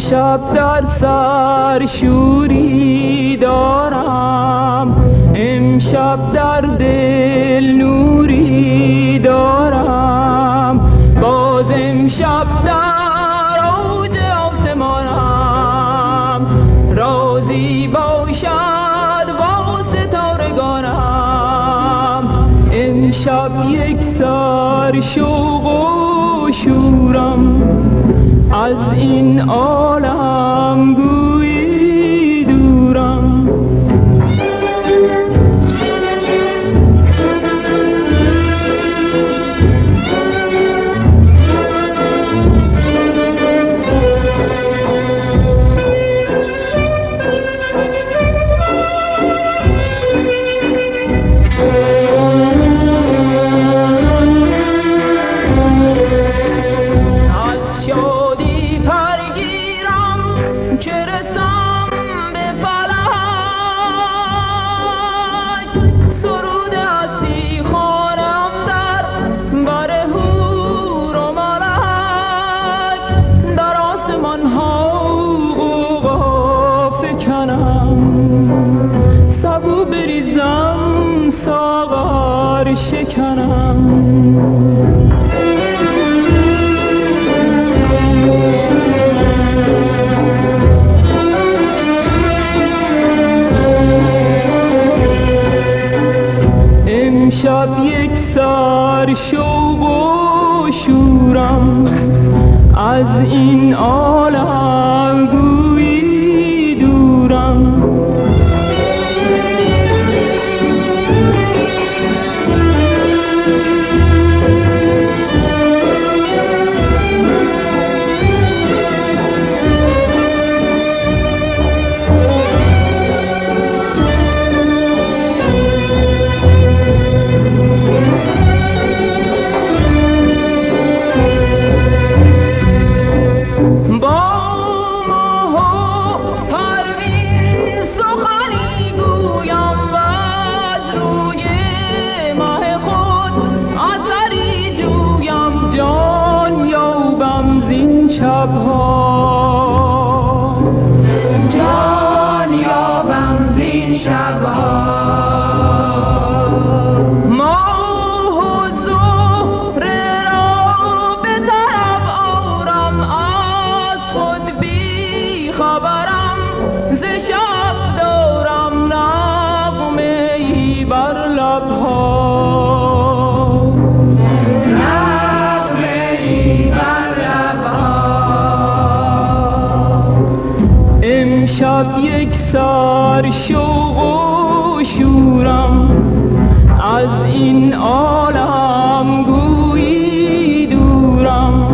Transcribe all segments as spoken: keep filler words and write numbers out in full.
امشب در سر شوری دارم، امشب در دل نوری دارم، باز امشب در اوج آسمانم، رازی باشد با ستارگانم. امشب یک سر شوق و شورم، از این عالم گویی دورم. که رسم به فلک، سرود هستی خوانم در بر حور و ملک، در آسمان ها غوغا فکنم، سبو بریزم ساغر شکنم. امشب یک سر شوق و شورم، از این عالم گویی دورم. شبها جان یابم زین شبها، ماه و زهره را به طرف آرم، از خود بی خبرم، ز شب دارم نغمه ای بر لبها. امشب یک سر شوق و شورم، از این عالم گویی دورم.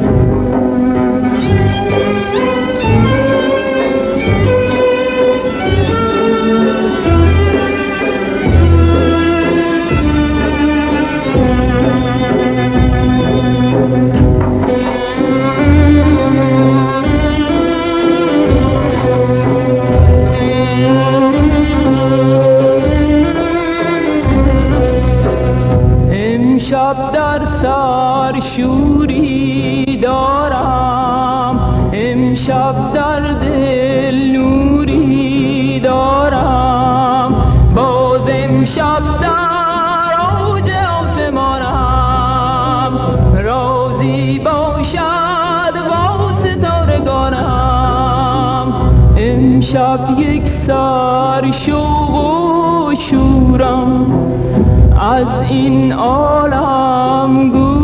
امشب در سر شوری دارم، امشب در دل نوری دارم، باز امشب در اوج آسمانم، رازی باشد با ستارگانم. امشب یک سر شوق و شورم، از این عالم